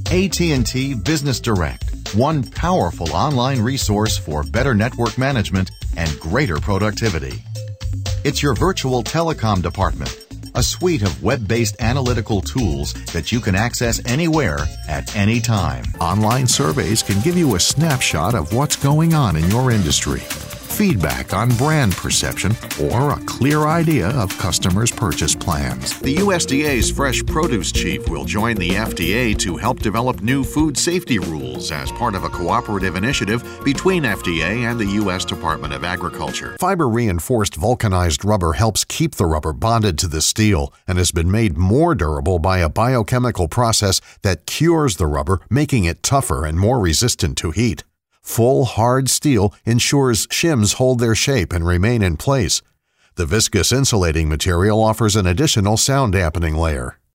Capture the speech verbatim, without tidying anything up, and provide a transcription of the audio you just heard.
A T and T Business Direct, one powerful online resource for better network management and greater productivity. It's your virtual telecom department, a suite of web-based analytical tools that you can access anywhere at any time. Online surveys can give you a snapshot of what's going on in your industry, feedback on brand perception, or a clear idea of customers' purchase plans. The U S D A's Fresh Produce Chief will join the F D A to help develop new food safety rules as part of a cooperative initiative between F D A and the U S Department of Agriculture. Fiber-reinforced vulcanized rubber helps keep the rubber bonded to the steel and has been made more durable by a biochemical process that cures the rubber, making it tougher and more resistant to heat. Full, hard steel ensures shims hold their shape and remain in place. The viscous insulating material offers an additional sound dampening layer.